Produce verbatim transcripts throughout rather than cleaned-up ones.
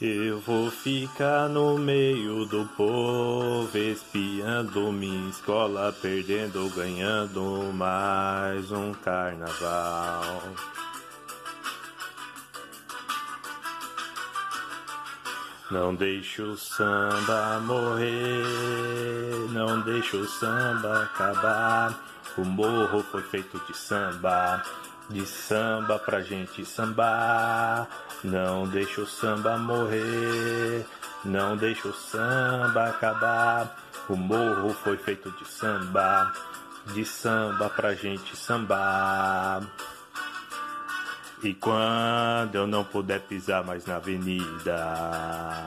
Eu vou ficar no meio do povo, espiando minha escola, perdendo ou ganhando mais um carnaval. Não deixo o samba morrer, não deixo o samba acabar. O morro foi feito de samba, de samba pra gente sambar. Não deixa o samba morrer, não deixa o samba acabar. O morro foi feito de samba, de samba pra gente sambar. E quando eu não puder pisar mais na avenida,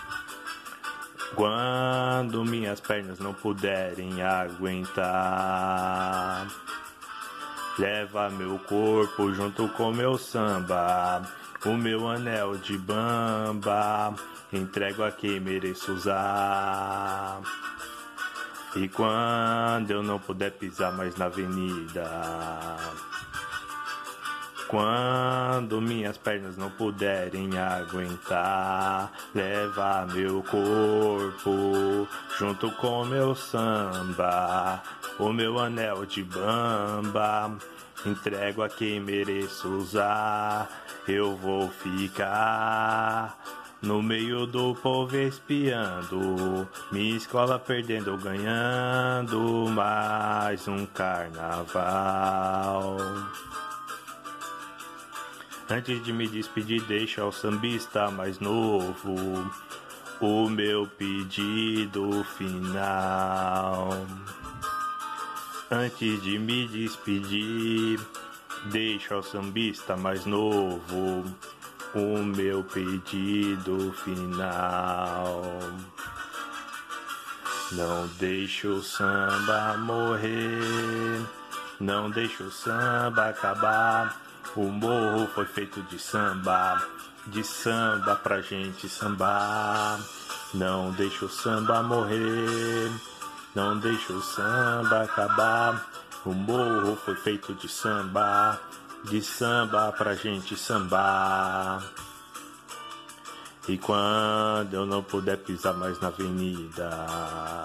quando minhas pernas não puderem aguentar, leva meu corpo junto com meu samba, o meu anel de bamba, entrego a quem mereço usar. E quando eu não puder pisar mais na avenida, quando minhas pernas não puderem aguentar, leva meu corpo junto com meu samba, o meu anel de bamba, entrego a quem mereço usar. Eu vou ficar no meio do povo espiando, minha escola perdendo ou ganhando mais um carnaval. Antes de me despedir, deixa ao sambista mais novo o meu pedido final. Antes de me despedir, deixa ao sambista mais novo o meu pedido final. Não deixa o samba morrer, não deixa o samba acabar. O morro foi feito de samba, de samba pra gente sambar. Não deixa o samba morrer, não deixa o samba acabar. O morro foi feito de samba, de samba pra gente sambar. E quando eu não puder pisar mais na avenida,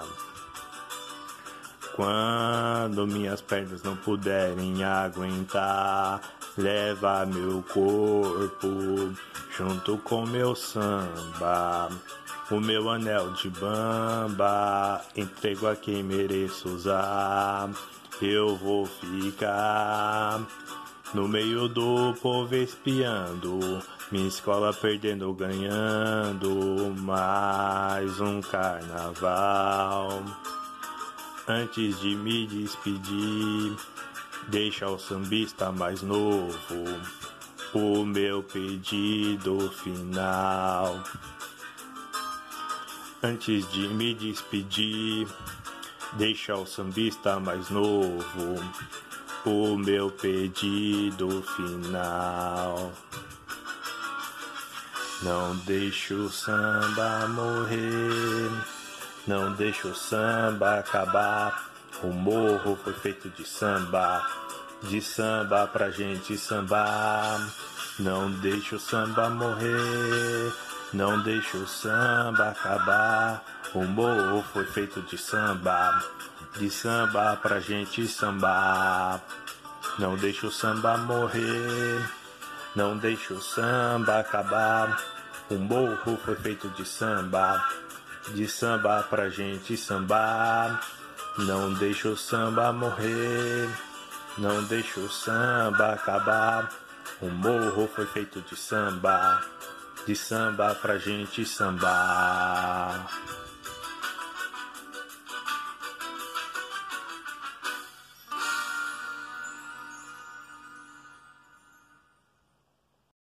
quando minhas pernas não puderem aguentar, leva meu corpo junto com meu samba, o meu anel de bamba, entrego a quem mereço usar. Eu vou ficar no meio do povo espiando, minha escola perdendo ou ganhando mais um carnaval. Antes de me despedir, deixa o sambista mais novo o meu pedido final. Antes de me despedir, deixa o sambista mais novo o meu pedido final. Não deixa o samba morrer, não deixa o samba acabar. O morro foi feito de samba, de samba pra gente sambar. Não deixa o samba morrer, não deixa o samba acabar. O morro foi feito de samba, de samba pra gente sambar. Não deixa o samba morrer, não deixa o samba acabar. O morro foi feito de samba, de samba pra gente sambar. Não deixa o samba morrer, não deixa o samba acabar. O morro foi feito de samba, de samba pra gente sambar.